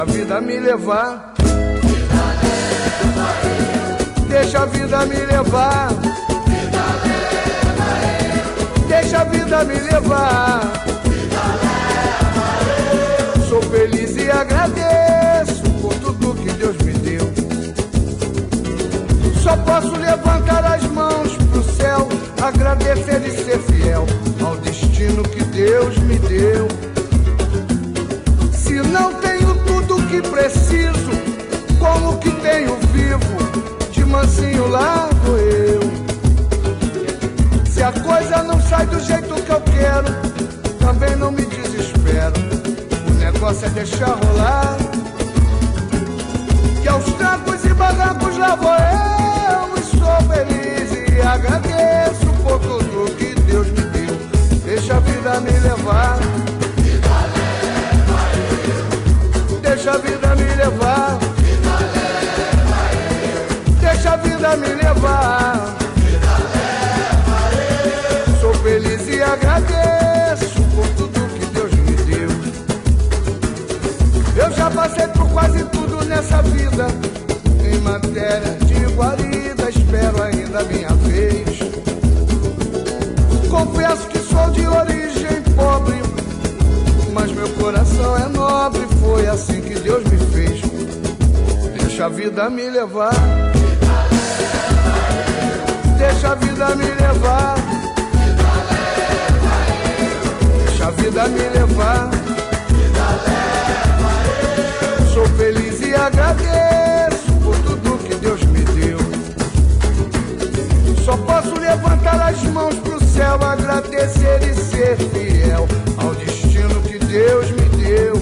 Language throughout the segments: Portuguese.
A vida me levar, deixa a vida me levar, deixa a vida me levar. Sou feliz e agradeço por tudo que Deus me deu. Só posso levantar as mãos pro céu, agradecer e ser fiel ao destino que Deus me deu. Se não tenho tudo que preciso, como que tenho vivo, de mansinho lá vou eu. Se a coisa não sai do jeito que eu quero, também não me desespero. O negócio é deixar rolar, que aos trancos e barrancos lá vou eu. E sou feliz e agradeço por tudo que Deus me deu. Deixa a vida me levar, deixa a vida me levar, deixa a vida me levar. Sou feliz e agradeço por tudo que Deus me deu. Eu já passei por quase tudo nessa vida, em matéria de guarida, espero ainda a minha vez. Confesso que sou de origem pobre, mas meu coração é nobre, foi assim que Deus me fez. Deixa a vida me levar, deixa a vida me levar, deixa a vida me levar. Sou feliz e agradeço por tudo que Deus me deu. Só posso levantar as mãos pro céu, agradecer e ser fiel ao destino que Deus me deu.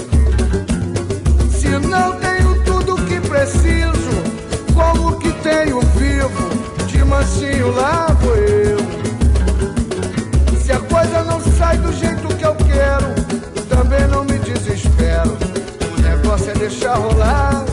Se não tenho tudo que preciso, como que tenho vivo, de mansinho lá vou eu. Se a coisa não sai do jeito que eu quero, também não me desespero. O negócio é deixar rolar,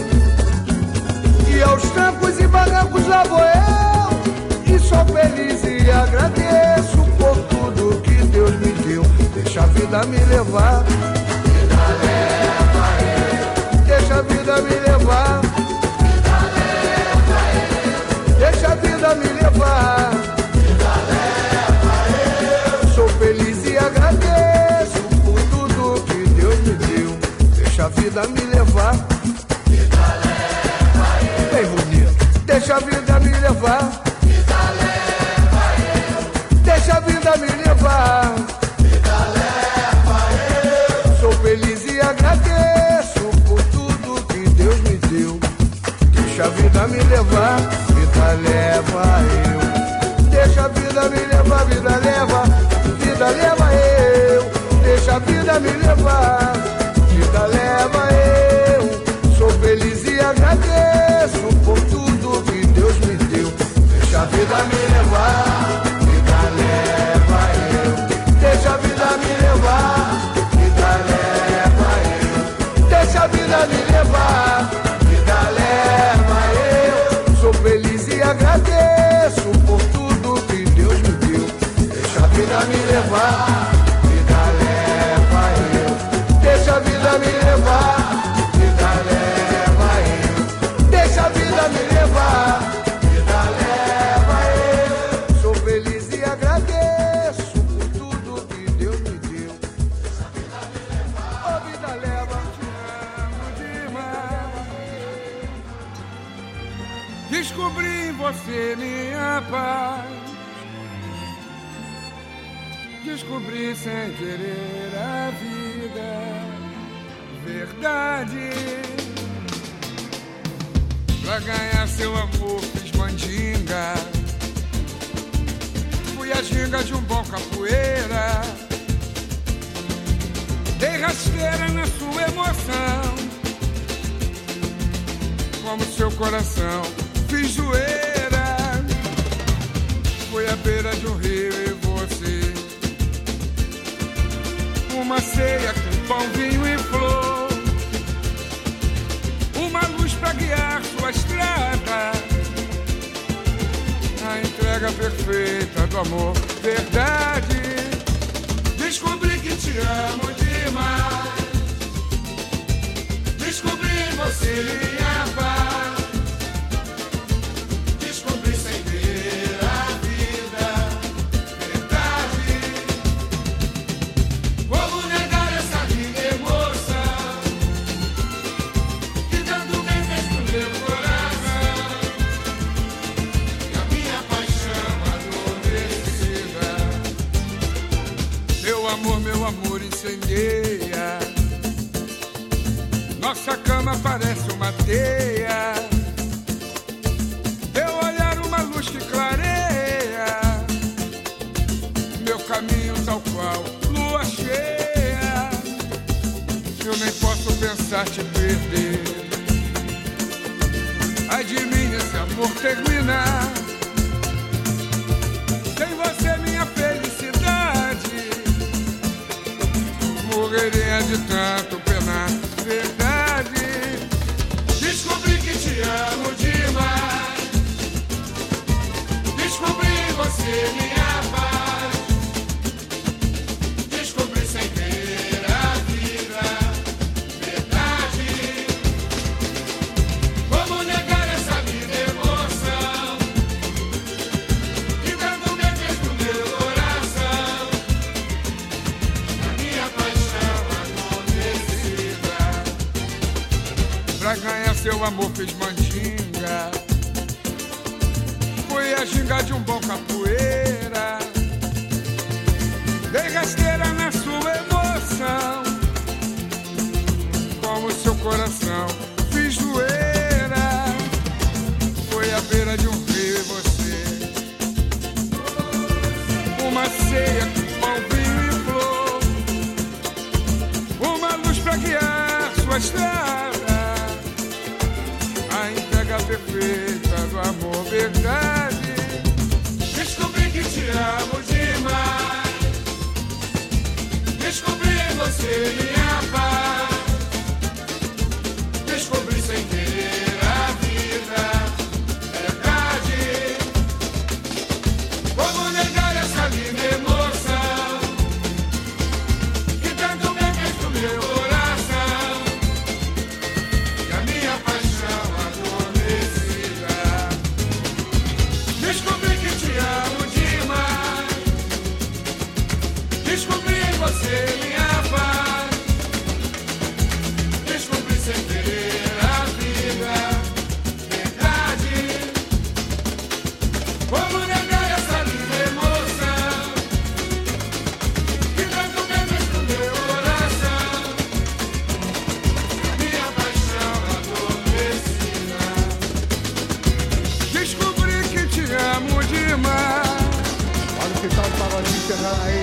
e aos trancos e barrancos lá vou eu. E sou feliz e agradeço por tudo que Deus me deu. Deixa a vida me levar, vida leva eu. Deixa a vida me levar, vida leva eu. Deixa a vida me levar, vida leva eu. Sou feliz e agradeço por tudo que Deus me deu. Deixa a vida me levar, vida leva eu. Bem bonito. Deixa a vida me levar, vida leva eu. Deixa a vida me levar, vida leva eu. Sou feliz e agradeço por tudo que Deus me deu. Deixa a vida me levar, vida leva eu. Deixa a vida me levar, vida leva eu. Deixa a vida me levar, vida leva eu. Sou feliz e agradeço por tudo que Deus me deu. Deixa a vida me levar, vida leva eu. Deixa a vida me levar, vida leva eu. Deixa a vida me levar, vida leva eu. Sou feliz e agradeço por tudo que Deus me deu. Deixa a vida me levar, vida leva eu. Deixa a vida me levar, vida leva eu. Deixa a vida me levar, vida leva eu. Sou feliz e agradeço por tudo que Deus me deu. Deixa a vida me levar, oh vida leva, te amo demais. Descobri em você minha paz, descobri sem querer a vida, verdade. Pra ganhar seu amor fiz mandinga, fui a ginga de um bom capoeira, dei rasteira na sua emoção, como seu coração fiz zoeira. Fui à beira de um rio e você, uma ceia com pão, vinho e flor, uma luz pra guiar sua estrada, a entrega perfeita do amor, verdade. Descobri que te amo demais, você minha paz. Descobri sem ver a vida, verdade. Como negar essa linda emoção que tanto bem fez pro meu coração? E a minha paixão adormecida. Meu amor incendeia. Nossa cama parece uma teia. Teu olhar uma luz que clareia meu caminho tal qual lua cheia. Eu nem posso pensar te perder. Ai de mim esse amor terminar. Sem você minha felicidade morreria de tanto penar. Verdade. Descobri que te amo demais. Descobri em você minha paz. Descobri sem ver a vida, verdade. Como negar essa linda emoção que tanto me fez pro meu coração? A minha paixão adormecida. Pra ganhar seu amor fiz mandinga. Fui a ginga de um bom capoeira. Dei rasteira na sua emoção. Com o seu coração fiz zoeira. Foi à beira de um rio e você. Uma ceia com pão, vinho e flor. Uma luz pra guiar sua estrada. A entrega perfeita do amor, verdade. Descobri que te amo demais. Descobri em você minha paz. Descobri sem ver a vida, verdade. Como negar essa linda emoção que tanto bem fez pro meu coração? E a minha paixão adormecida. Descobri que te amo demais. Descobri em você minha paz. Descobri sem querer a vida, verdade. Como negar essa linda emoção que tanto bem fez pro meu coração? Minha paixão adormecida. Descobri que te amo demais. Olha o que tá o pagodinho chegando aí.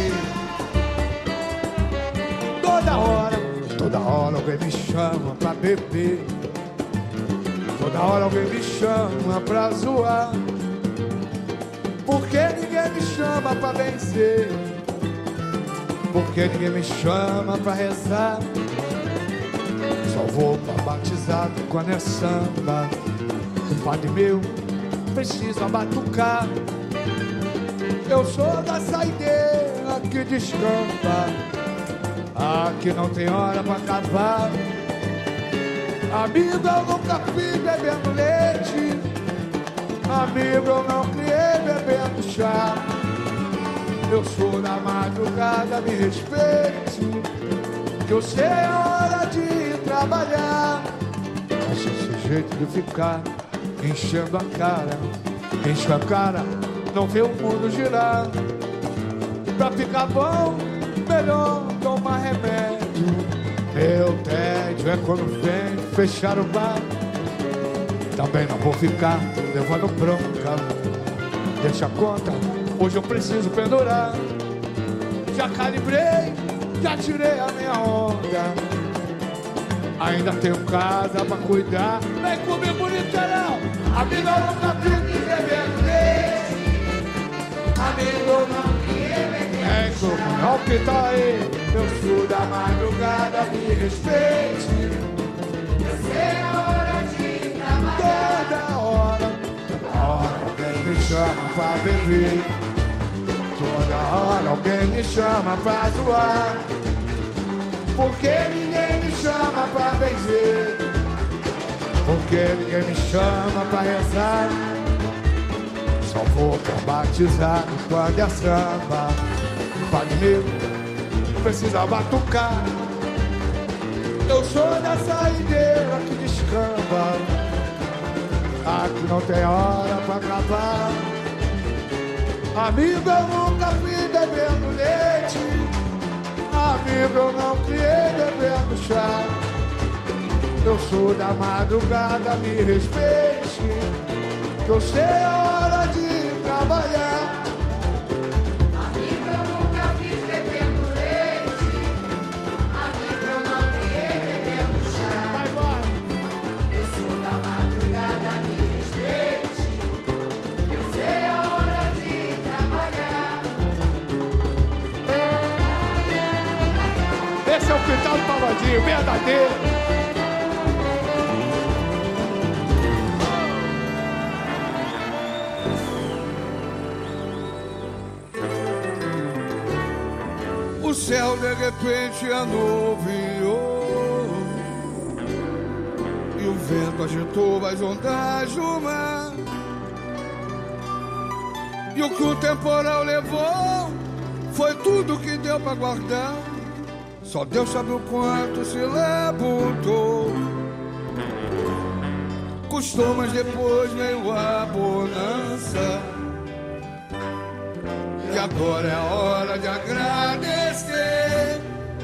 Toda hora alguém me chama pra beber. Toda hora alguém me chama pra zoar. Porque ninguém me chama pra vencer. Porque ninguém me chama pra rezar. Só vou pra batizado quando é samba. O padre meu precisa batucar. Eu sou da saideira que descampa. Aqui não tem hora pra acabar. Amigo, eu nunca fui bebendo leite. Amigo, eu não criei bebendo chá. Eu sou da madrugada, me respeite. Que eu sei a hora de trabalhar. Mas esse jeito de ficar enchendo a cara, enche a cara, não vê o mundo girar. Pra ficar bom, melhor tomar remédio. Meu tédio é quando vem fechar o bar. Também não vou ficar levando bronca. Deixa a conta, hoje eu preciso pendurar. Já calibrei, já tirei a minha onda. Ainda tenho casa pra cuidar. Vem comigo, bonitão. Amigo, eu nunca fico bebendo leite. Amigo, eu não é como que tá aí. Eu sou da madrugada, me respeite. Eu sei a hora de trabalhar. Toda hora alguém me chama pra beber. Toda hora alguém me chama pra zoar. Porque ninguém me chama pra benzer. porque ninguém me chama pra rezar. Só vou pra batizado quando é samba. Padre meu, não precisa batucar. Eu sou da saideira que descamba. Aqui não tem hora pra acabar. Amigo, eu nunca fui bebendo leite. Amigo, eu não criei bebendo chá. Eu sou da madrugada, me respeite, que eu sei a hora de trabalhar. Amigo, eu nunca fiz bebendo leite. Amigo, eu não criei bebendo chá. Vai embora. Eu sou da madrugada, me respeite, que eu sei a hora de trabalhar. Esse é o quintal do Pagodinho, verdadeiro. O céu de repente anuviou e o vento agitou as ondas do mar. E o que o temporal levou foi tudo que deu pra guardar. Só Deus sabe o quanto se levantou. Custou, mas depois veio a bonança. E agora é a hora de agradecer.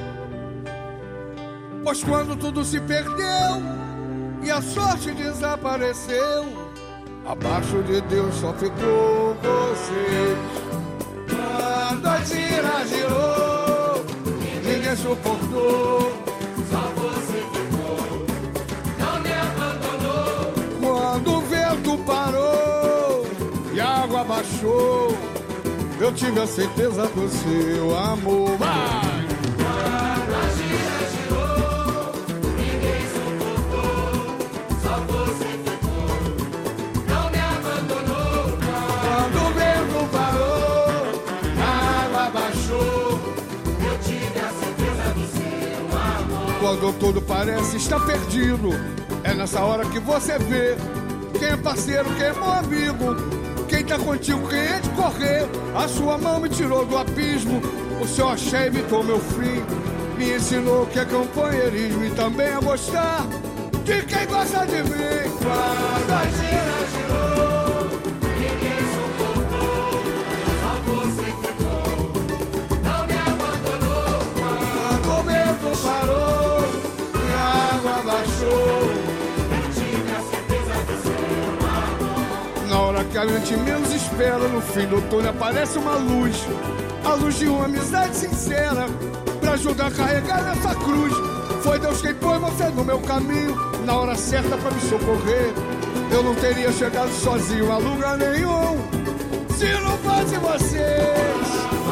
Pois quando tudo se perdeu e a sorte desapareceu, abaixo de Deus só ficou você. Quando a tira girou, ninguém suportou, Só você ficou, não me abandonou. quando o vento parou e a água baixou, eu tive a certeza do seu amor. Vai! Quando a gira girou, ninguém suportou. Só você ficou, não me abandonou. Quando o vento parou, a água baixou, Eu tive a certeza do seu amor. quando tudo parece estar perdido, é nessa hora que você vê quem é parceiro, quem é meu amigo, quem tá contigo, quem é de correr. A sua mão me tirou do abismo, o seu axé evitou meu fim, me ensinou que é companheirismo e também a gostar de quem gosta de mim. Quando a gira girou, Ninguém suportou, só você ficou, não me abandonou. quando o vento parou e a água baixou, Eu tive a certeza do seu amor. na hora que a gente menos espera, no fim do túnel aparece uma luz. A luz de uma amizade sincera, pra ajudar a carregar essa cruz. Foi Deus quem pôs você no meu caminho, na hora certa pra me socorrer. Eu não teria chegado sozinho a lugar nenhum, se não fosse vocês.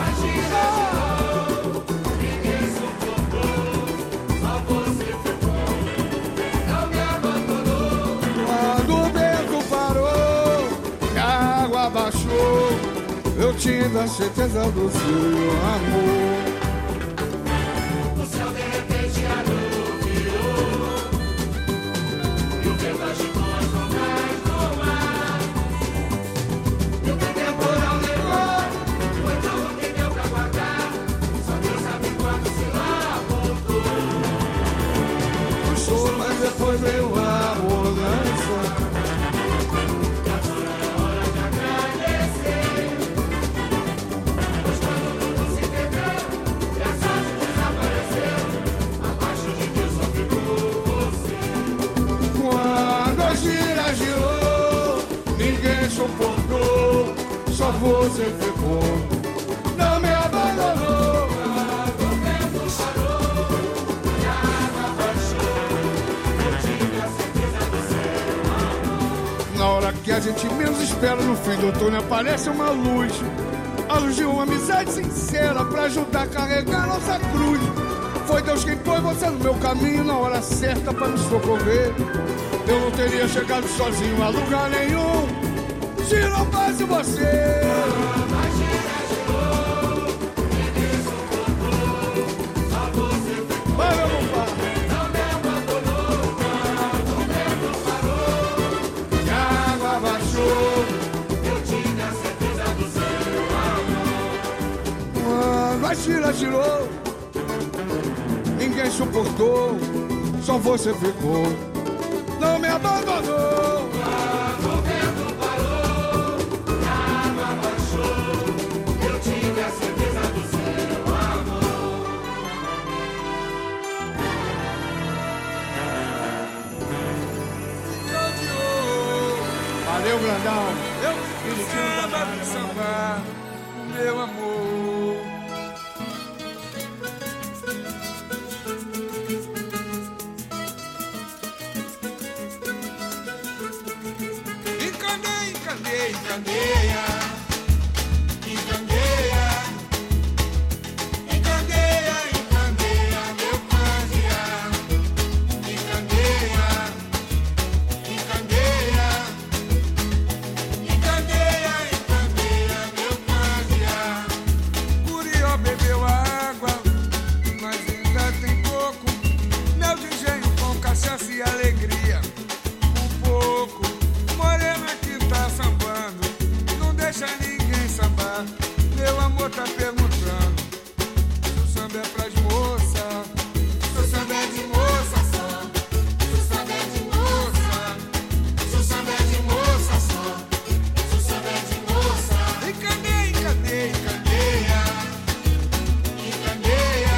Ninguém suportou, só você ficou, não me abandonou. Quando o vento parou e a água baixou, eu tive a certeza do seu amor. O céu de repente anuviou e o vento agitou as ondas do mar. E o que o temporal levou foi tudo que deu pra guardar. Só Deus sabe quando se lá voltou. Puxou, mas depois veio a bonança. E agora é hora de agradecer, pois quando tudo se perdeu e a sorte desapareceu, abaixo de Deus só ficou você. Quando a gira girou, ninguém suportou, só você ficou, não me abandonou. Quando o vento parou e a água baixou, eu tive a certeza do seu amor. Na hora que a gente menos espera, no fim do túnel aparece uma luz. A luz de uma amizade sincera, pra ajudar a carregar nossa cruz. Foi Deus quem pôs você no meu caminho, na hora certa pra me socorrer. Eu não teria chegado sozinho a lugar nenhum, se não fosse você. Vai, meu compadre. Não me abandonou. Quando o vento parou mochila tirou, ninguém suportou, só você ficou, não me abandonou. Quando o vento parou, a água baixou, eu tive a certeza do seu amor. Valeu, grandão. Eu samba de samba, meu amor. Encandeia, encandeia, encandeia. Encandeia, encandeia, encandeia, meu candeeiro. Encandeia, encandeia, encandeia, encandeia, meu candeeiro. Curió bebeu água, mas ainda tem pouco. Mel de engenho com cachaça e alegria. Um pouco, morena que tá sambando, não deixa ninguém sambar. Meu amor tá perguntando se o samba é pras moças. Se o samba é de moça só. Se o samba é de moça, se o samba é de moça só. Se o samba é de moça, Encandeia, encandeia, encandeia. encandeia,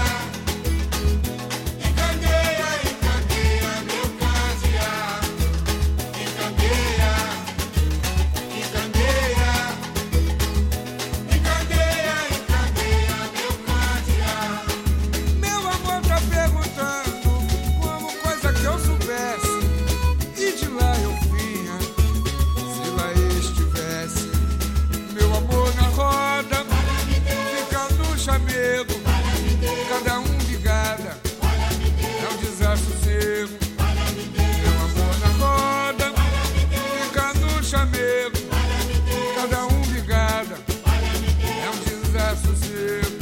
encandeia, encandeia, meu candeeiro. Encandeia, encandeia, encandeia, encandeia, meu candeeiro. Meu amor tá perguntando como coisa que eu soubesse. E de lá eu vinha, se lá estivesse. Meu amor na roda, fica no chamego, cada um ligada, é um desassossego. Meu amor na roda, fica no chamego, cada um ligada, é um desassossego.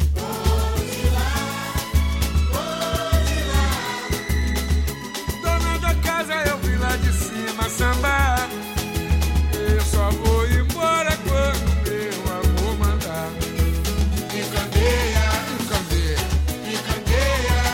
Dona da casa eu vi lá de cima sambar. Eu só vou embora quando meu amor mandar. Encandeia, Encandeia, encandeia,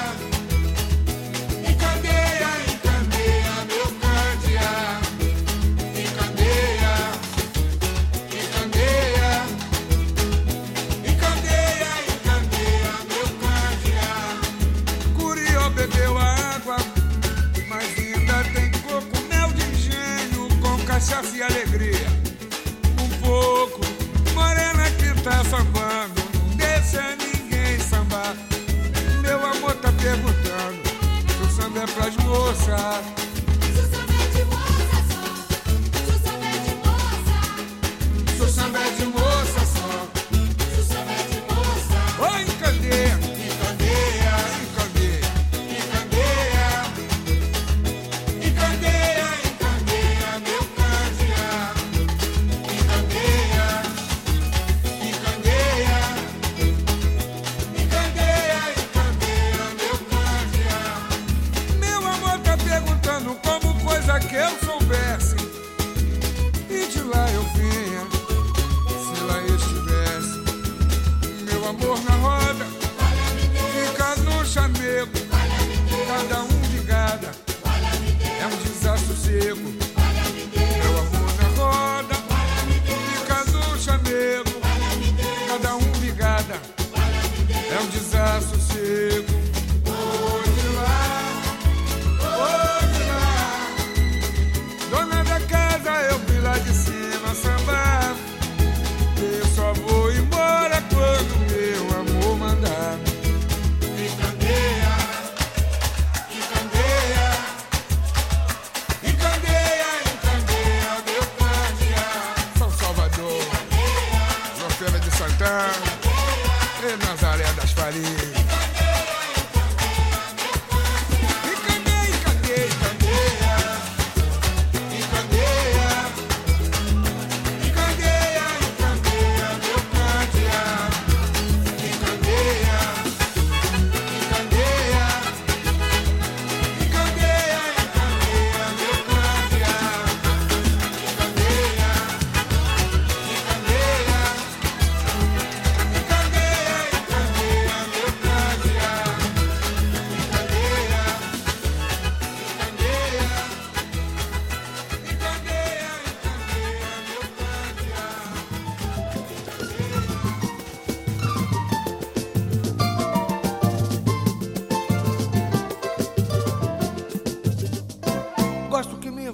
encandeia, encandeia, meu candeeiro. Encandeia, encandeia, encandeia, encandeia, meu candeeiro. Curió bebeu água, mas ainda tem coco, mel de engenho com cachaça e alegria. Um pouco, morena que tá sambando, não deixa ninguém sambar. Meu amor tá perguntando se o samba é pras moças. Se o samba é de moça só, se o samba é de moça, Se o samba é de moça só. se o samba é de moça. Oi, encandeia, Encandeia, encandeia. encandeia, encandeia, encandeia, meu candeeiro. Encandeia, encandeia, encandeia, encandeia, meu candeeiro. Meu amor tá perguntando como coisa que eu soubesse. E de lá eu vinha, se lá estivesse. Meu amor na roda, fica no chamego, cada um ligada, é um desassossego. Meu amor na roda, fica no chamego, cada um ligada, é um desassossego. Oi de lá, oi de lá.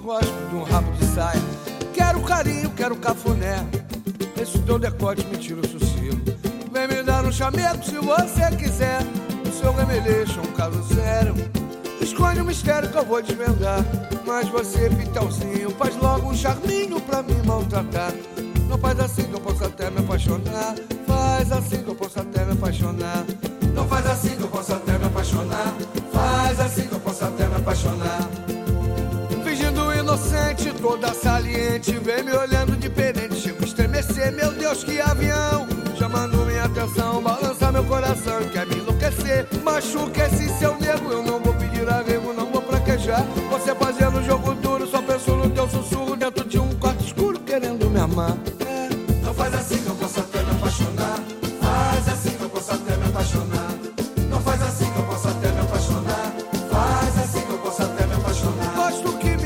rosco de um rabo de saia. Quero carinho, quero cafuné. Esse teu decote me tira o sossego. Vem me dar um chamego se você quiser. O seu remeleixo é um caso sério. Esconde o mistério que eu vou desvendar. Mas você, Pitalzinho, faz logo um charminho pra me maltratar. Não faz assim que eu posso até me apaixonar. Faz assim que eu posso até me apaixonar. Não faz assim que eu posso até me apaixonar. Faz assim que eu posso até me apaixonar. Fingindo inocente, toda saliente, vem me olhando diferente. Chego a estremecer, meu Deus, que avião. Chamando minha atenção, balança meu coração, quer me enlouquecer. Machuca esse seu nego, eu não vou pedir arrego, não vou fraquejar. Você fazendo jogo duro, só penso no teu sussurro dentro de um quarto escuro, querendo me amar. Não faz assim que eu posso até me apaixonar. Faz assim que eu posso até me apaixonar. Não faz assim que eu posso até me apaixonar. Faz assim que eu posso até me apaixonar. Gosto que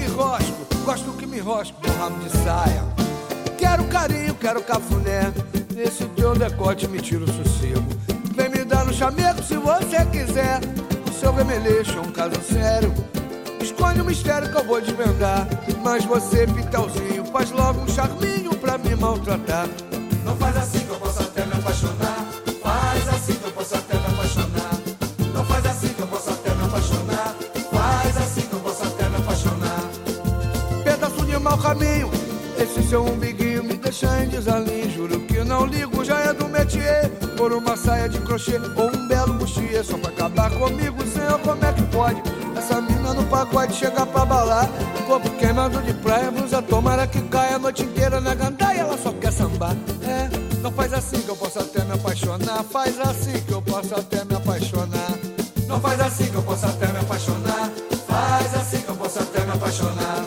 me rosco do ramo de saia. Quero carinho, quero cafuné. Esse teu decote me tira o sossego. Vem me dar no chamego se você quiser. O seu remeleixo é um caso sério. Esconde o mistério que eu vou desvendar. Mas você, Pitalzinho, faz logo um charminho pra me maltratar. Não faz assim que eu posso até me apaixonar. Faz assim que eu posso até me apaixonar. Não faz assim que eu posso até me apaixonar. Faz assim que eu posso até me apaixonar. Pedaço de mau caminho, esse seu umbiguinho me deixa em desalinho. Juro que não ligo, já é do métier. Por uma saia de crochê ou um belo bustier. Só pra acabar comigo, senhor, como é que pode? Essa mina no pagode chega pra balar. Corpo queimado de praia, blusa tomara que caia a noite inteira na gandaia, ela só quer sambar. Não faz assim que eu posso até me apaixonar. Faz assim que eu posso até me apaixonar. Não faz assim que eu posso até me apaixonar. Faz assim que eu posso até me apaixonar.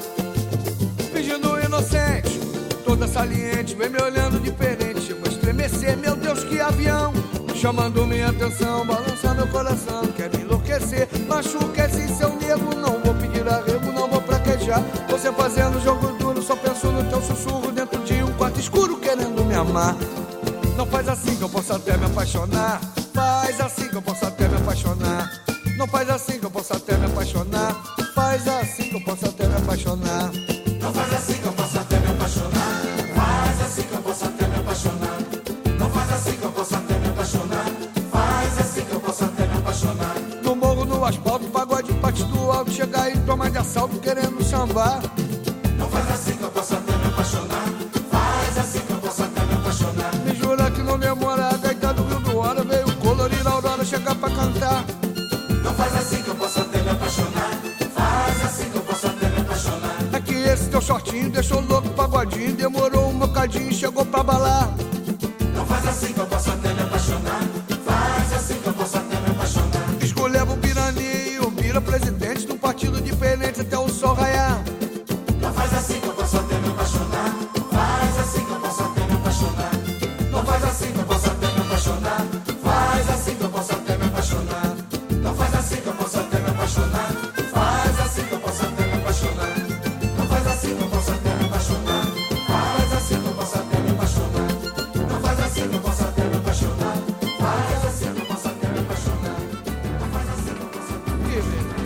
Fingindo inocente, toda saliente, vem me olhando diferente. Chego a estremecer, meu Deus, que avião. Chamando minha atenção, balança meu coração, quer me enlouquecer. Machuca esse seu nego, não vou pedir arrego, não vou fraquejar. Você fazendo jogo duro, só penso no teu sussurro dentro de um quarto escuro, querendo me amar. Não faz assim que eu posso até me apaixonar. Faz assim que eu posso até me apaixonar. Não faz assim que eu posso até me apaixonar. Faz assim que eu posso até me apaixonar. Não faz assim que eu posso até me apaixonar. Faz assim que eu posso até me apaixonar. Não faz assim que eu posso até me apaixonar. Faz assim que eu posso até me apaixonar. No morro, no asfalto, pagode, parte do alto. Chegar e tomar de assalto, querendo sambar. Não faz assim que eu posso até me apaixonar. Faz assim que eu posso até me apaixonar. Me jura que não demora, a gaita do Rio do Hora veio colorir a aurora, chegar pra cantar. Não faz assim que eu posso até me apaixonar. Faz assim que eu posso até me apaixonar. É que esse teu shortinho deixou louco pagodinho. Demorou um bocadinho e chegou pra balar. Não faz assim que eu posso até me apaixonar. Faz assim que eu posso até me apaixonar. Escolheva o Piraninho, vira presidente de um partido diferente até o sol raiar. Não faz assim que eu posso até me apaixonar. Faz assim que eu posso até me apaixonar. Não faz assim que eu posso até me apaixonar. Faz assim que eu posso até me apaixonar. Não faz assim que eu posso até me apaixonar. Faz assim que eu posso até me apaixonar. Não faz assim que eu posso até me apaixonar. Faz assim que eu posso até me apaixonar. Não faz assim que eu posso até me apaixonar. Faz assim que eu posso até me apaixonar. Não faz assim que eu posso até me apaixonar.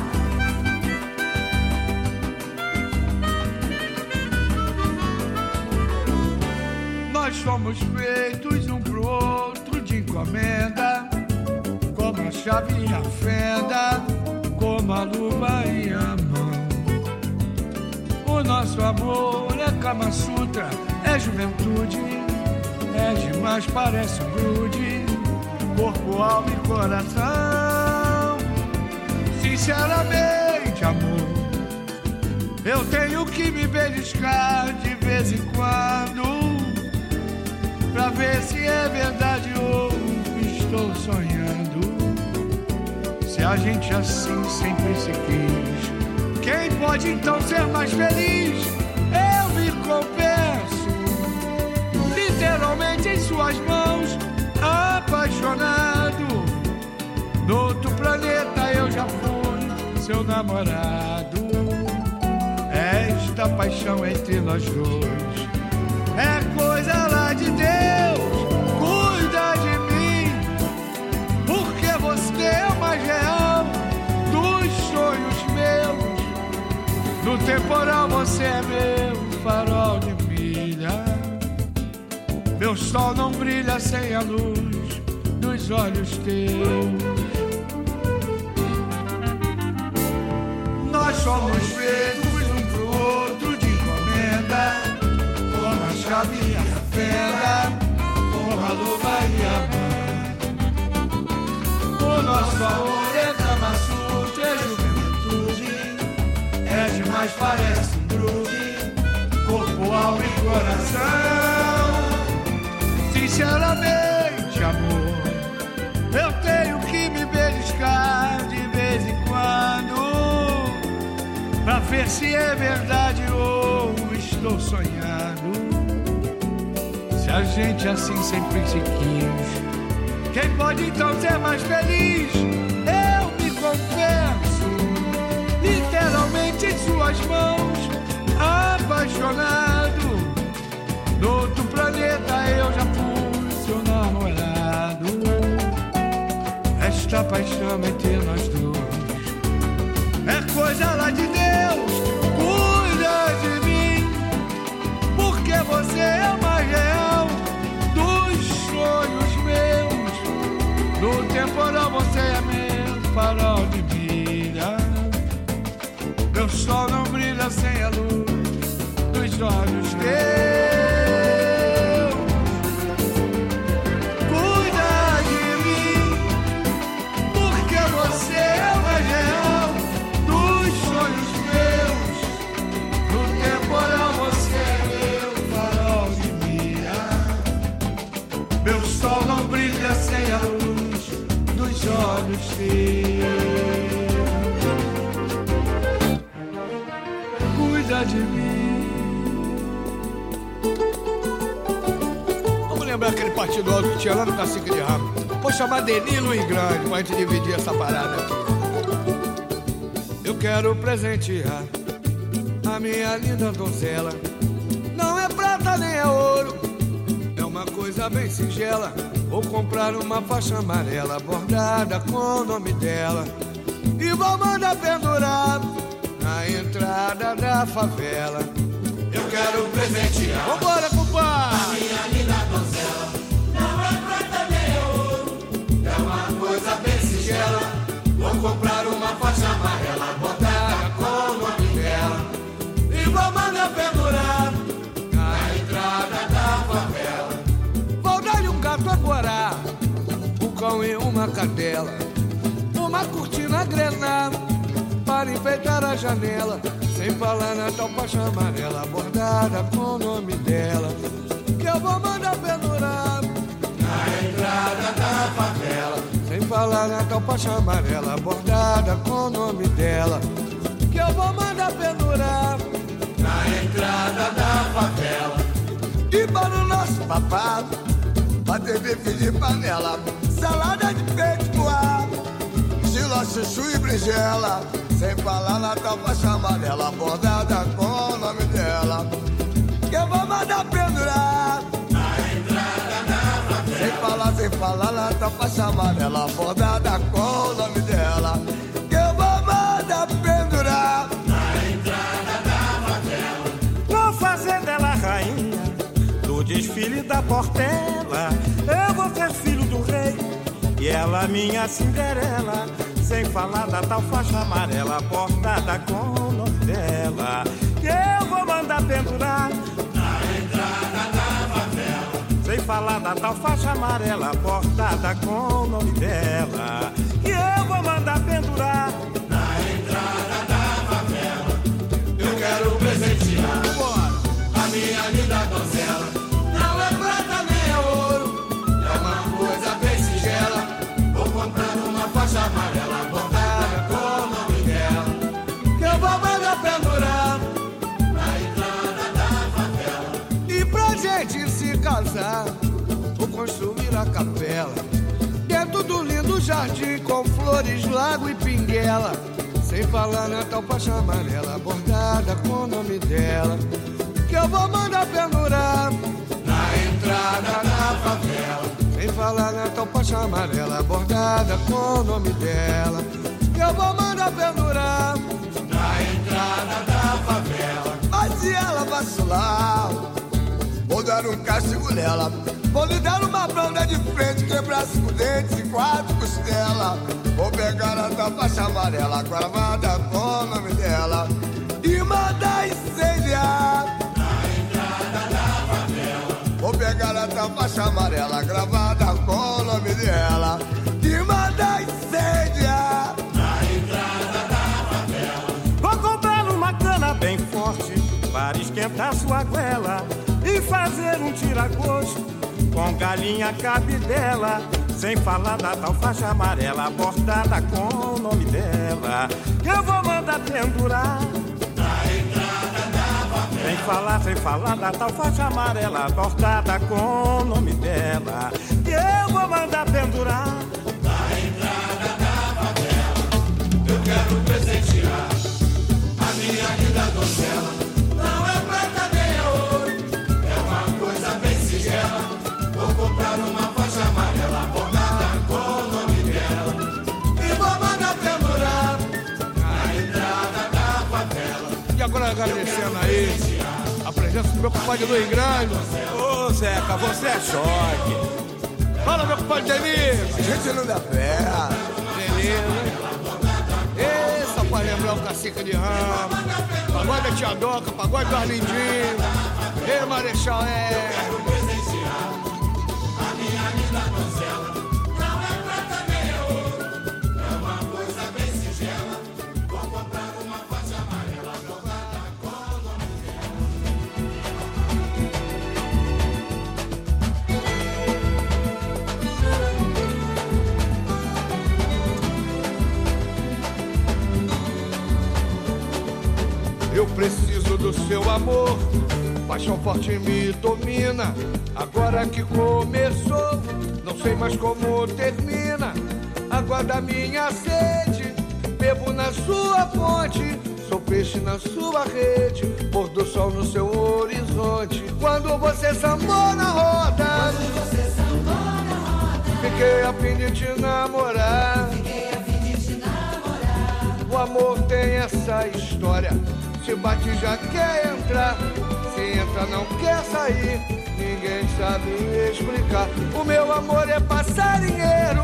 Nós somos feitos um pro outro de encomenda, como a chave e a fenda, como a luva e a mão. O nosso amor é Kama Sutra, é juventude, é demais, parece um grude, corpo, alma e coração. Sinceramente, amor, eu tenho que me beliscar de vez em quando, pra ver se é verdade ou estou sonhando. Se a gente assim sempre se quis, quem pode então ser mais feliz? Eu me confesso, literalmente em suas mãos, apaixonado. No outro planeta eu já fui seu namorado. Esta paixão entre nós dois é coisa lá de Deus, cuida de mim, porque você é o mais real dos sonhos meus. No temporal você é meu farol de milha. Meu sol não brilha sem a luz dos olhos teus. Nós somos feitos um pro outro de encomenda, como a chave e a fenda, como a luva e a mão. O nosso amor é Kama Sutra, é juventude, é demais, parece um groove, corpo, alma e coração. Sinceramente, amor, eu tenho que me beliscar de vez em quando, pra ver se é verdade ou estou sonhando. Se a gente assim sempre se quis, quem pode então ser mais feliz? Eu me confesso, literalmente em suas mãos, apaixonado. No outro planeta eu já fui seu namorado. Esta paixão entre nós dois é coisa lá de Deus, cuida de mim, porque você é o mais real dos sonhos meus. No temporal você é meu farol de milha. Meu sol não brilha sem a luz dos olhos teus. Cuida de mim, porque você é o mais real dos sonhos meus. No temporal você é meu farol de milha. Meu sol não brilha sem a luz dos olhos teus. Cuida de mim. Vamos lembrar aquele partido alto que tinha lá no Cacique de Ramo. Vou chamar Denilo e Grande pra gente dividir essa parada aqui. Eu quero presentear a minha linda donzela. Não é prata nem é ouro, é uma coisa bem singela. Vou comprar uma faixa amarela bordada com o nome dela e vou mandar pendurar na entrada da favela. Eu quero presentear, vambora, compadre, a minha linda donzela. Não é prata nem é ouro, é uma coisa bem singela. Vou comprar uma faixa amarela bordada com o nome dela e vou mandar pendurar na entrada da favela. Vou dar-lhe um gato agora, um cão e uma cadela, uma cortina grená para enfeitar a janela. Sem falar na tal faixa amarela bordada com o nome dela, que eu vou mandar pendurar na entrada da favela. Sem falar na tal faixa amarela bordada com o nome dela, que eu vou mandar pendurar na entrada da favela. E para o nosso papado, bater bife de panela, salada de peito no ar, giló, chuchu e berinjela. Sem falar na tal faixa amarela bordada com o nome dela, que eu vou mandar pendurar na entrada da favela. Sem falar na tal faixa amarela bordada com o nome dela, que eu vou mandar pendurar na entrada da favela. Vou fazer dela rainha do desfile da Portela. Eu vou ser filho do rei e ela minha Cinderela. Sem falar da tal faixa amarela bordada com o nome dela, que eu vou mandar pendurar na entrada da favela. Sem falar da tal faixa amarela bordada com o nome dela, que eu vou mandar pendurar na entrada da favela. Eu quero presentear a minha linda donzela. Não é prata nem é ouro, é uma coisa bem singela. Vou comprar uma faixa amarela bordada com o nome dela, que eu vou mandar pendurar na entrada da favela. e pra gente se casar, vou construir a capela dentro do lindo jardim com flores, lago e pinguela. Sem falar na tal faixa amarela bordada com o nome dela, que eu vou mandar pendurar na entrada da favela. Sem falar na tal faixa amarela bordada com o nome dela, que eu vou mandar pendurar na entrada da favela. lá. Vou dar um castigo nela. Vou lhe dar uma banda de frente, quebrar 5 dentes e 4 costelas. Vou pegar a da faixa amarela, gravada com o nome dela, e mandar incendiar na entrada da favela. Vou pegar a da faixa amarela, gravada com o nome dela, e mandar incendiar na entrada da favela. Vou comprar uma cana bem forte para esquentar sua goela e fazer um tira-gosto com galinha cabidela, sem falar da tal faixa amarela bordada com o nome dela, que eu vou mandar pendurar na entrada da favela. sem falar da tal faixa amarela bordada com o nome dela, que eu vou mandar pendurar Na entrada da favela. Eu quero presentear a minha linda donzela. Não é prata nem é ouro, é uma coisa bem singela. Vou comprar uma faixa amarela bordada com o nome dela e vou mandar pendurar na entrada da favela. E agora agradecendo aí a presença do meu compadre Luiz Grande. Ô Zeca, você é choque. Fala, meu compadre Denise. A gente não dá pé. Beleza. Essa pra lembrar o Cacique de Ramos. Pagode da Tia Doca, pagode do Arlindinho. Ei, Marechal, A minha linda donzela. Não é prata nem é ouro, é uma coisa bem singela. Vou comprar uma faixa amarela bordada com o nome eu preciso do seu amor. Paixão forte me domina. Agora que começou, não sei mais como termina. Água da minha sede, bebo na sua fonte. Sou peixe na sua rede, pôr do sol no seu horizonte. Quando você sambou na roda, fiquei a fim de te namorar. O amor tem essa história, se bate já quer entrar, se entra não quer sair, ninguém sabe explicar. O meu amor é passarinheiro,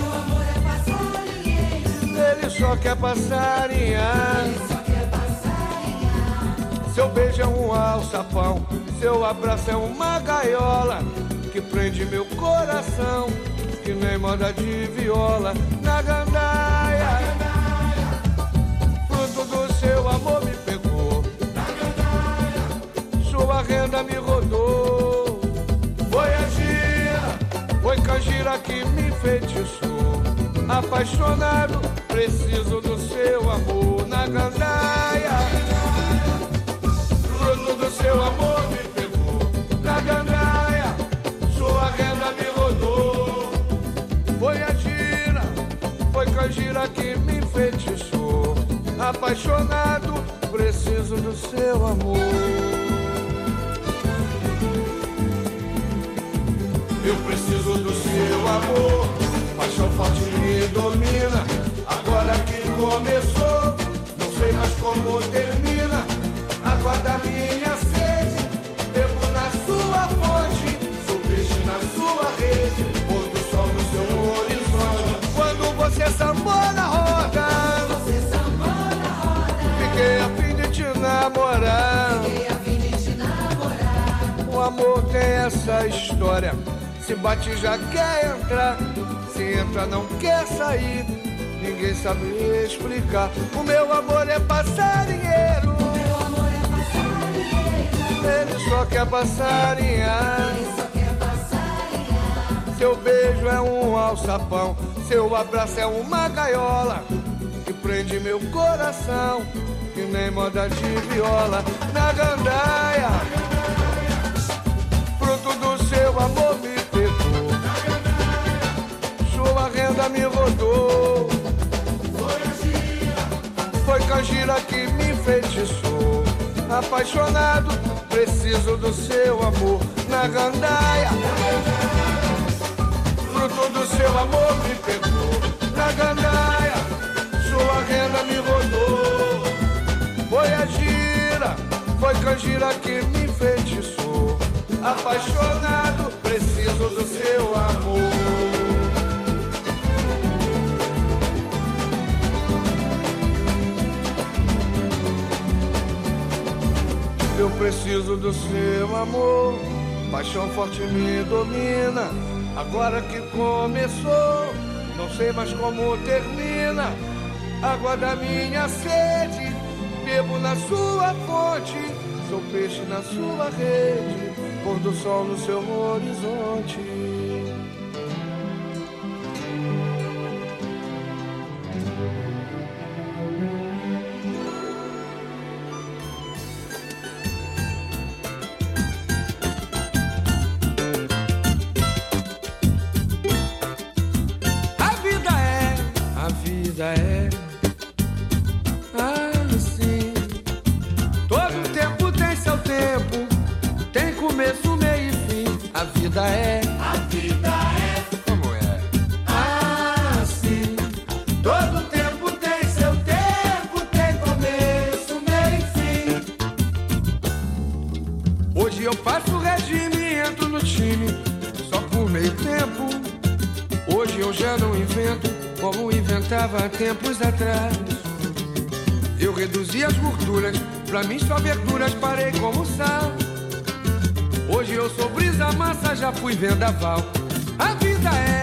ele só quer passarinhar. Seu beijo é um alçapão, seu abraço é uma gaiola que prende meu coração, que nem moda de viola. Na gandaia, fruto do seu amor me pegou, sua renda me rodou. Foi a gira, foi canjira que me enfeitiçou. Apaixonado, preciso do seu amor. Na gandaia, fruto do seu amor me pegou. Na gandaia, sua renda me rodou. Foi a gira, foi canjira que me enfeitiçou. Apaixonado, preciso do seu amor. Eu preciso do seu amor. Paixão forte me domina. Agora que começou, não sei mais como termina. Água da minha sede, bebo na sua fonte. Sou peixe na sua rede, pôr do sol no seu horizonte. Quando você sambou na roda, fiquei a fim de te namorar. O amor tem essa história, se bate já quer entrar, se entra não quer sair, ninguém sabe explicar. O meu amor é passarinheiro, ele só quer passarinhar. Seu beijo é um alçapão, seu abraço é uma gaiola que prende meu coração, que nem moda de viola. Na gandaia, fruto do seu amor me pegou, sua renda me rodou. Foi canjira que me enfeitiçou. Apaixonado, preciso do seu amor. Na gandaia, fruto do seu amor me pegou. Na gandaia, sua renda me rodou. Foi a gira, foi foi canjira que me enfeitiçou. Apaixonado, preciso do seu amor. Eu preciso do seu amor. Paixão forte me domina. Agora que começou, não sei mais como termina. Água da minha sede, bebo na sua fonte. Sou peixe na sua rede, pôr do sol no seu horizonte. A vida é assim. Todo tempo tem seu tempo, tem começo, meio e fim. A vida é como é? Assim. Todo tempo tem seu tempo, tem começo, meio e fim. Hoje eu faço regime, entro no time só por meio tempo. Hoje eu já não invento como inventava há tempos atrás. Eu reduzi as gorduras, pra mim só verduras, parei como sal. Hoje eu sou brisa massa, já fui vendaval. A vida é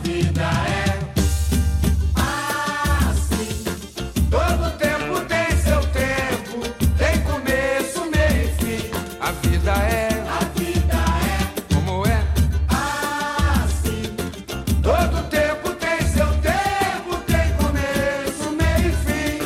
assim. Todo tempo tem seu tempo, tem começo, meio e fim. A vida é como é? Assim. Todo tempo tem seu tempo, tem começo, meio e fim.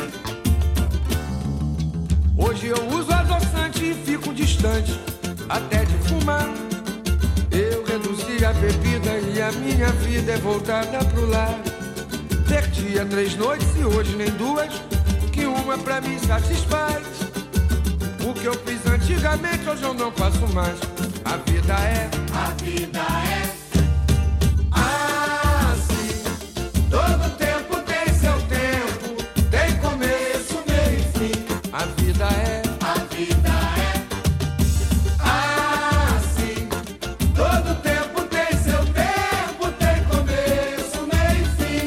Hoje eu uso adoçante e fico distante até de fumar. Eu reduzi a bebida e a minha vida é voltada pro lar. Perdia 3 noites e hoje nem 2, que uma pra mim satisfaz. O que eu fiz antigamente hoje eu não faço mais. A vida é assim. Todo tempo tem seu tempo, tem começo, meio e fim. A vida é assim. Todo tempo tem seu tempo, tem começo, meio e fim.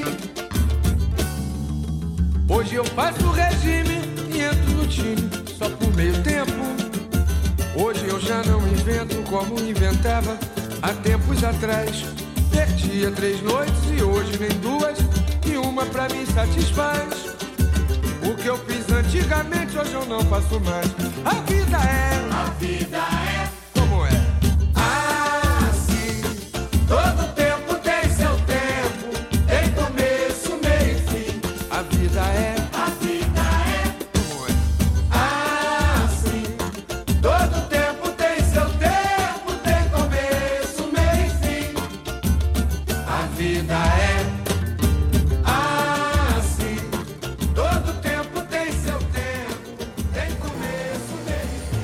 Hoje eu faço regime e entro no time só por meio tempo. Hoje eu já não invento como inventava há tempos atrás. Perdia 3 noites e hoje nem 2, e uma pra mim satisfaz. O que eu fiz antigamente hoje eu não faço mais. A vida é como é? Assim. Todo tempo tem seu tempo, tem começo, meio e fim. A vida é como é? Assim. Todo tempo tem seu tempo, tem começo, meio e fim. A vida é assim. Todo tempo tem seu tempo, tem começo, meio e fim.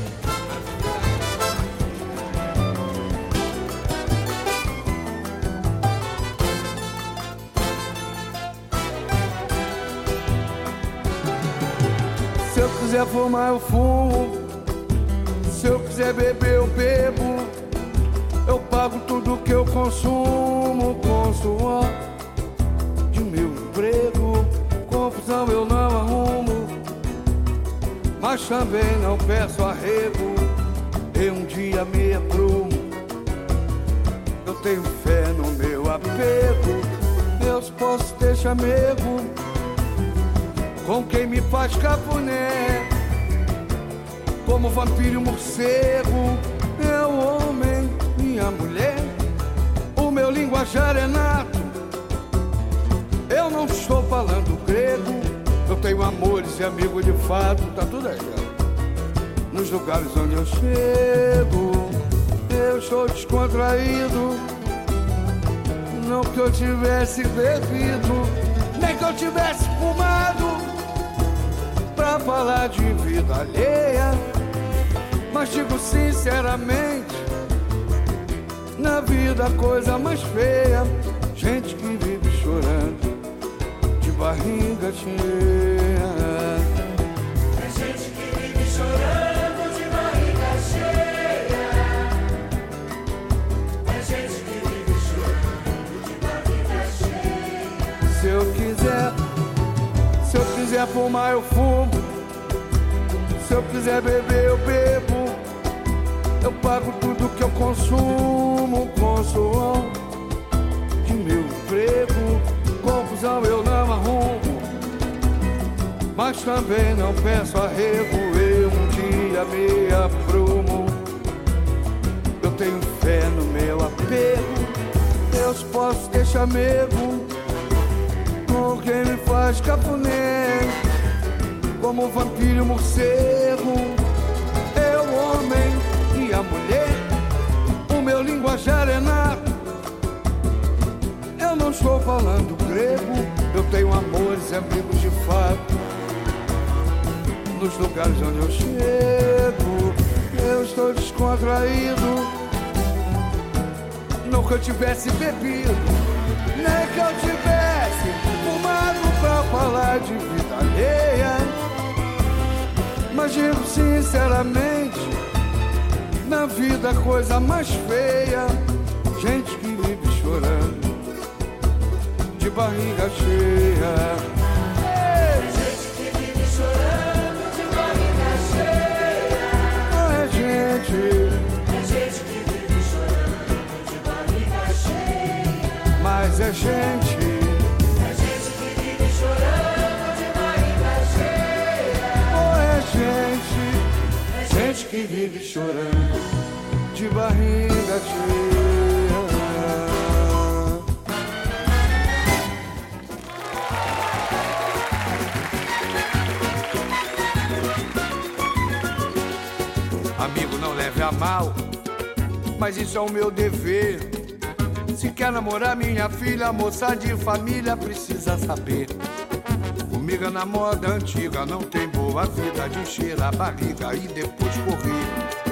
Se eu quiser fumar, eu fumo. Se eu quiser beber, eu bebo. Eu pago tudo que eu consumo com o suor de meu emprego. Confusão eu não arrumo, mas também não peço arrego. E um dia me aprumo. Eu tenho fé no meu apego. Deus posso ter chamego com quem me faz cafuné. Como vampiro e morcego, meu homem, minha mulher. O meu linguajar é nato, eu não estou falando grego. Eu tenho amores e amigos de fato, tá tudo aí, ó. Nos lugares onde eu chego, eu estou descontraído. Não que eu tivesse bebido, nem que eu tivesse fumado, pra falar de vida alheia. Mas digo sinceramente, na vida a coisa mais feia, gente que vive chorando de barriga cheia. Tem gente que vive chorando de quiser fumar eu fumo, se eu quiser beber eu bebo. Eu pago tudo que eu consumo com suor de meu emprego. Confusão eu não arrumo, mas também não peço arrego. Eu um dia me aprumo, eu tenho fé no meu apego. Deus posso deixar mego com quem me faz cafuné, como vampiro e morcego. Eu homem e a mulher, o meu linguajar é nato. Eu não estou falando grego, eu tenho amores e amigos de fato. Nos lugares onde eu chego, eu estou descontraído. Nunca eu tivesse bebido, nem que eu tivesse fumado pra falar de vida alheia. Mas digo sinceramente, na vida a coisa mais feia, gente que vive chorando de barriga cheia. Gente que vive chorando de barriga cheia. Não é gente, Gente que vive chorando de barriga cheia. mas é gente. Gente que vive chorando de barriga cheia. Não é gente, gente que vive chorando de barriga cheia. Amigo, não leve a mal, mas isso é o meu dever. Se quer namorar minha filha, moça de família precisa saber. Comigo na moda antiga não tem boa vida de encher a barriga e depois correr.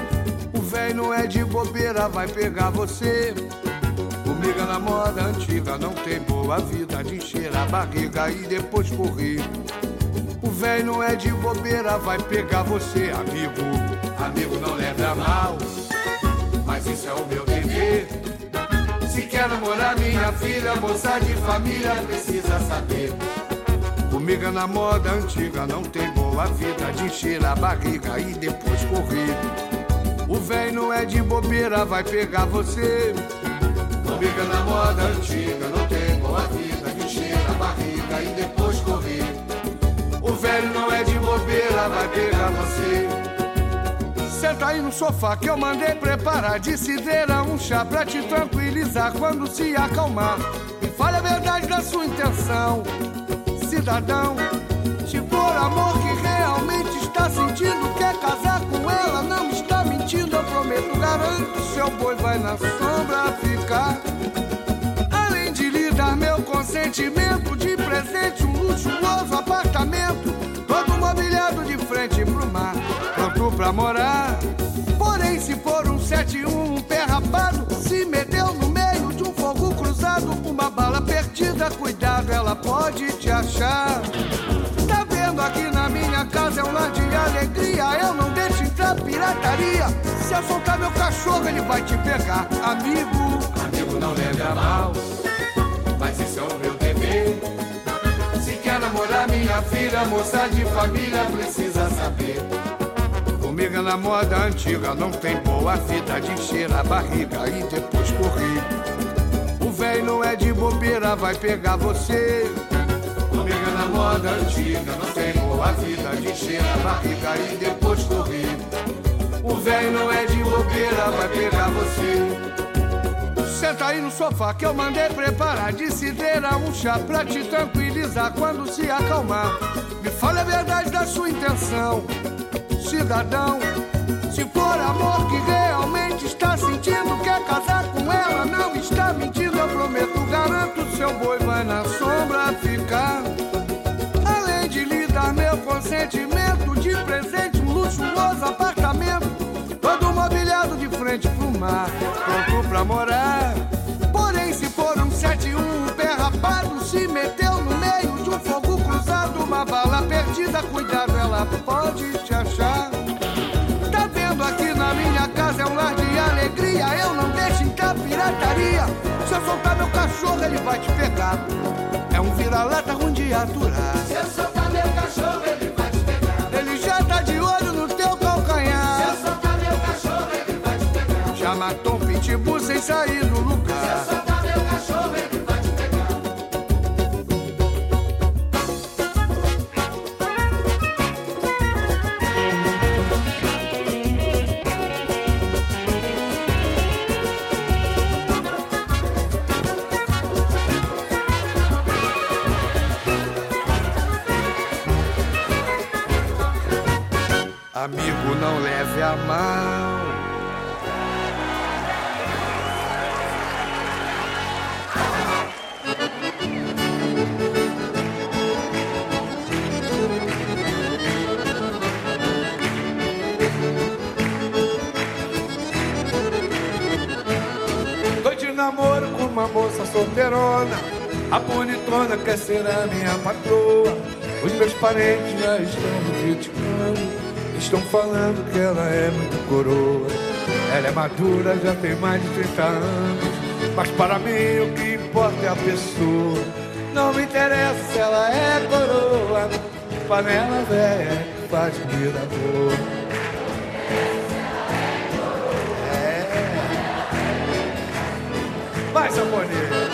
O véi não é de bobeira, vai pegar você. Comigo na moda antiga não tem boa vida de encher a barriga e depois correr. O véi não é de bobeira, vai pegar você, amigo. Amigo, não leve a mal, mas isso é o meu dever. Se quer namorar minha filha, moça de família precisa saber. Comigo na moda antiga não tem boa vida de encher a barriga e depois correr. O véi não é de bobeira, vai pegar você. Comigo na moda antiga não tem boa vida de encher a barriga e depois correr. O velho não é de bobeira, vai pegar você. Senta aí no sofá que eu mandei preparar de cidreira um chá pra te tranquilizar quando se acalmar. Me fale a verdade da sua intenção, cidadão. Se for amor que realmente está sentindo, quer casar com ela, não está mentindo, eu prometo, garanto, seu boi vai na sombra ficar. Além de lhe dar meu consentimento, de presente um luxuoso apartamento, todo mobiliado de frente pro mar, pronto pra morar. Porém, se for um 71, um pé rapado, se meteu no meio de um fogo cruzado, uma bala perdida, cuidado, ela pode te achar. Tá vendo aqui na minha casa é um lar de alegria, eu não deixo entrar pirataria. Se eu soltar meu cachorro, ele vai te pegar, amigo. Amigo, não leve a mal, mas isso é o meu dever. Se quer namorar minha filha, moça de família precisa saber. Comigo na moda antiga não tem boa vida de encher a barriga e depois correr. O véi não é de bobeira, vai pegar você. Comigo na moda antiga não tem boa vida de encher a barriga e depois correr. O véi não é de bobeira, vai pegar você. Senta aí no sofá que eu mandei preparar de cidreira um chá pra te tranquilizar quando se acalmar. Me fale a verdade da sua intenção, cidadão. Se for amor que realmente está sentindo, quer casar com ela, não está mentindo, eu prometo, garanto, seu boi vai na sombra ficar. Além de lhe dar meu consentimento, de presente um luxuoso apartamento, todo mobiliado de frente pro mar, pronto pra morar. Porém, se for um 71, um pé rapado, se meteu no meio de um fogo cruzado, uma bala perdida, cuidado, ela pode te achar. Tá vendo aqui na minha casa é um lar de alegria, eu não deixo entrar pirataria. Se eu soltar meu cachorro, ele vai te pegar, é um vira-lata ruim de aturar. Se eu soltar meu cachorro, matou um pitbull sem sair do lugar. Se eu soltar meu cachorro, ele vai te pegar. Amigo, não leve a mal. Tô de namoro com uma moça solteirona, a bonitona quer ser a minha patroa. Os meus parentes já estão me criticando, estão falando que ela é muito coroa. Ela é madura, já tem mais de 30 anos, mas para mim o que importa é a pessoa. Não me interessa se ela é coroa, panela velha que faz vida boa. Vai, sanfoneiro.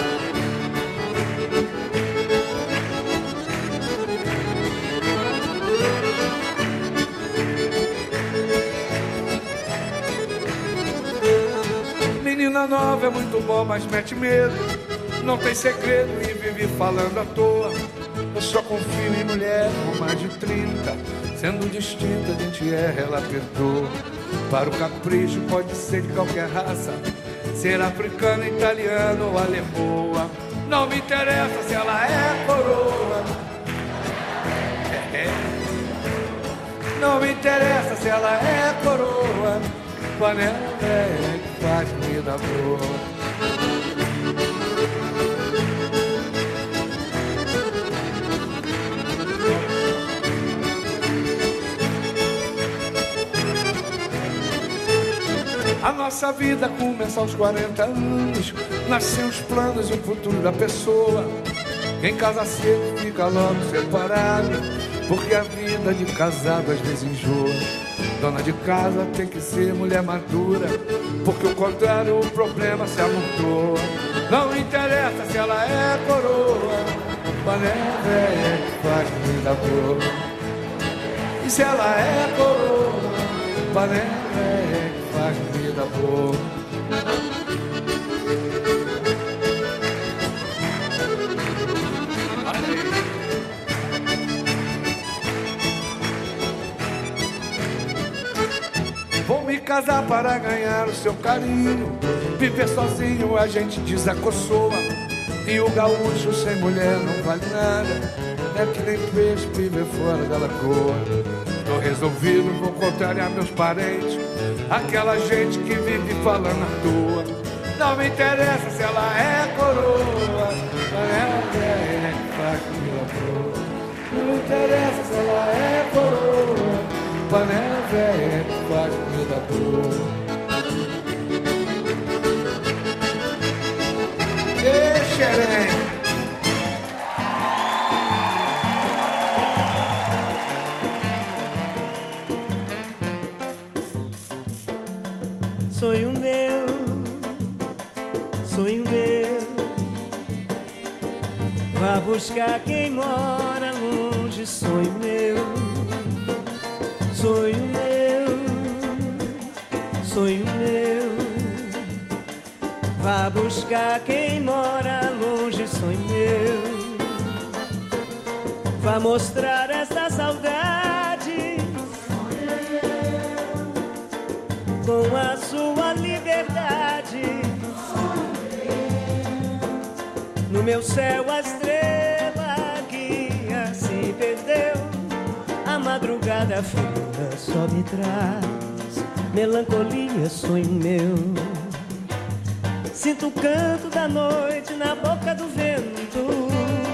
Menina nova é muito bom, mas mete medo. Não tem segredo e vive falando à toa. Eu só confio em mulher com mais de 30. Sendo distinta, a gente erra, ela perdoa. Para o capricho pode ser de qualquer raça, ser africana, italiana ou alemoa. Não me interessa se ela é coroa. Não me interessa se ela é coroa. Panela velha que faz vida boa. A nossa vida começa aos 40 anos. Nascem os planos e o futuro da pessoa. Quem casa cedo fica logo separado, porque a vida de casado às vezes enjoa. Dona de casa tem que ser mulher madura, porque o contrário o problema se amontoa. Não interessa se ela é coroa, panela velha que faz vida boa. E se ela é coroa, panela velha que faz vida boa. Vou me casar para ganhar o seu carinho. Viver sozinho a gente desacoçoa. E o gaúcho sem mulher não vale nada. É que nem peixe viver fora da lagoa. Tô resolvido, vou contrariar meus parentes, aquela gente que vive falando à toa. Não me interessa se ela é coroa, ela é faz comida boa. Não me interessa se ela é coroa, panela velha que faz comida boa. Xerém. Sonho meu, vá buscar quem mora longe. Sonho meu, vá buscar quem mora longe. Sonho meu, vá mostrar essa saudade com a sua liberdade. No meu céu a estrela guia se perdeu. A madrugada fria só me traz melancolia. Sonho meu, sinto o canto da noite na boca do vento,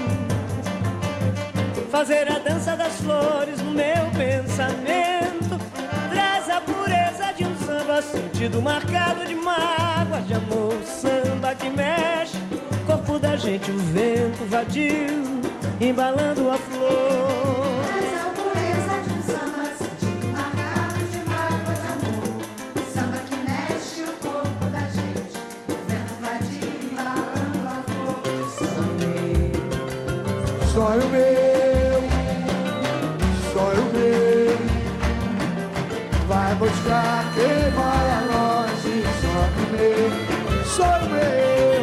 fazer a dança das flores no meu pensamento. Traz a pureza de um samba, sentido marcado de mágoa, de amor. Samba que mexe corpo da gente, o vento vadio embalando a flor. Traz a pureza de um samba, sentido marcado de mágoa, de amor. Samba que mexe o corpo sonho meu, vai buscar quem mora longe, sonho meu, sonho meu,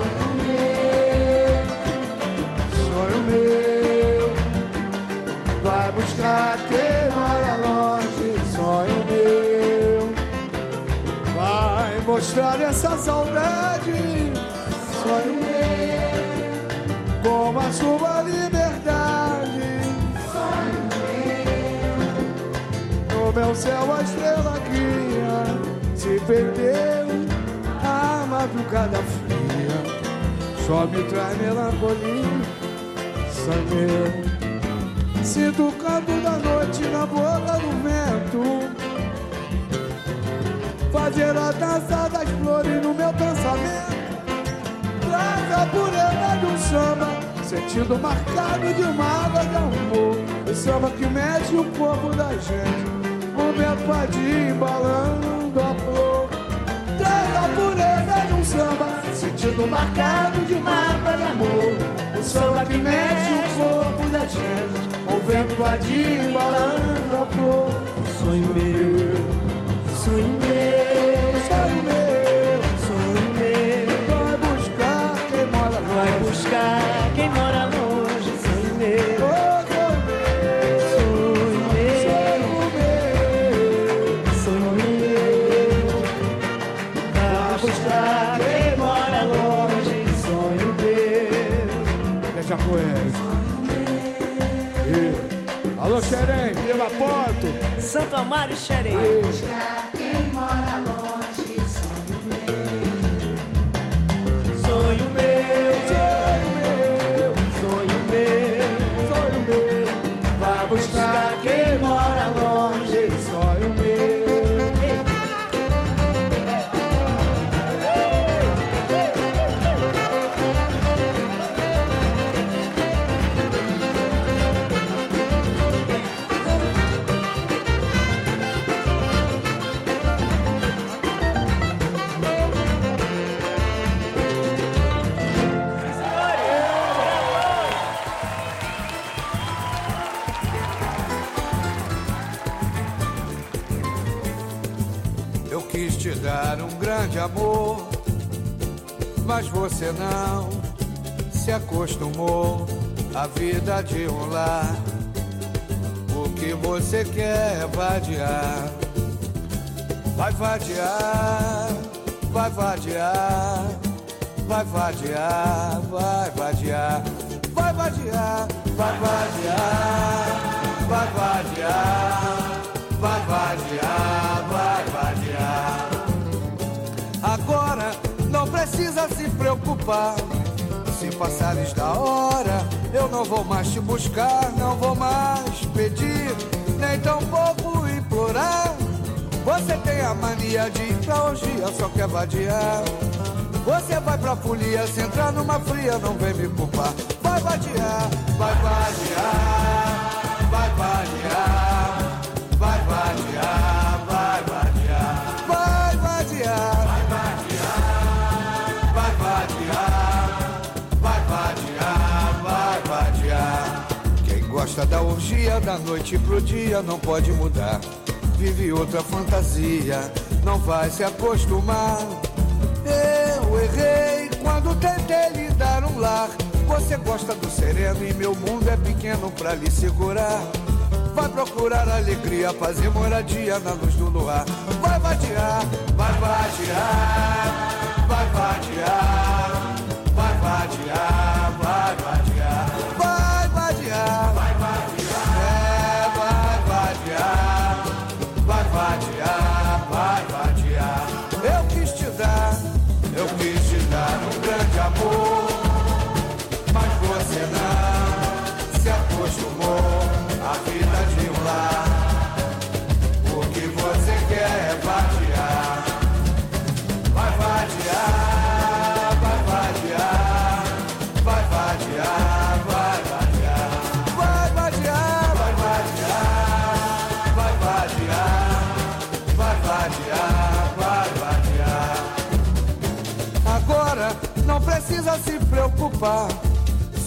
sonho meu, vai buscar quem mora longe, sonho meu, vai mostrar essa saudade, sonho meu, como a sua liberdade, sonho meu, no meu céu a estrela guia se perdeu, a madrugada fria só me traz melancolia, sonho meu, sinto o canto da noite na boca do vento, fazer a dança das flores no meu pensamento, traz a pureza de um samba, sentido marcado de uma água de amor, o samba que mexe o corpo da gente, o vento vadio embalando a flor, traz a pureza de um samba, sentido marcado de uma água de amor, o samba que mexe o corpo da gente, o vento vadio embalando a flor, sonho meu, sonho meu, sonho meu, sonho meu, vai buscar quem mora longe, sonho meu, sonho meu, vai buscar quem mora longe, sonho meu. Deixa com ele. Alô, Xerém, Viva Porto, Santo Amaro e Xerém. Vai buscar quem mora longe, sonho meu. Sonho meu, sonho meu, vai buscar quem mora longe, sonho meu. Quis te dar um grande amor, mas você não se acostumou à vida de um lar. O que você quer é vadiar, vai vadiar, vai vadiar, vai vadiar, vai vadiar, vai vadiar, vai vadiar, vai vadiar, vai vadiar, vai vadiar. Agora não precisa se preocupar, se passares da hora eu não vou mais te buscar, não vou mais pedir, nem tampouco implorar. Você tem a mania de ir pra orgia, só quer vadiar. Você vai pra folia, se entrar numa fria não vem me culpar. Vai vadiar, vai vadiar, vai vadiar, vai vadiar, vai vadiar, vai vadiar, vai vadiar, vai vadiar, vai vadiar, vai vadiar. Quem gosta da orgia da noite pro dia não pode mudar, vive outra fantasia, não vai se acostumar. Eu errei quando tentei lhe dar um lar. Você gosta do sereno e meu mundo é pequeno pra lhe segurar. Vai procurar alegria, paz e moradia na luz do luar. Vai vadiar, vai vadiar, vai vadiar, vai vadiar, vai vadiar, vai vadiar, vai vadiar, é, vai vadiar, vai vadiar, vai vadiar. Eu quis te dar um grande amor, mas você não se acostumou à vida de um lar. O que você quer é vadiar, vai vadiar, vai vadiar, vai vadiar, vai vadiar, vai vadiar, vai vadiar, vai vadiar, vai vadiar, vai vadiar. Agora não precisa se preocupar,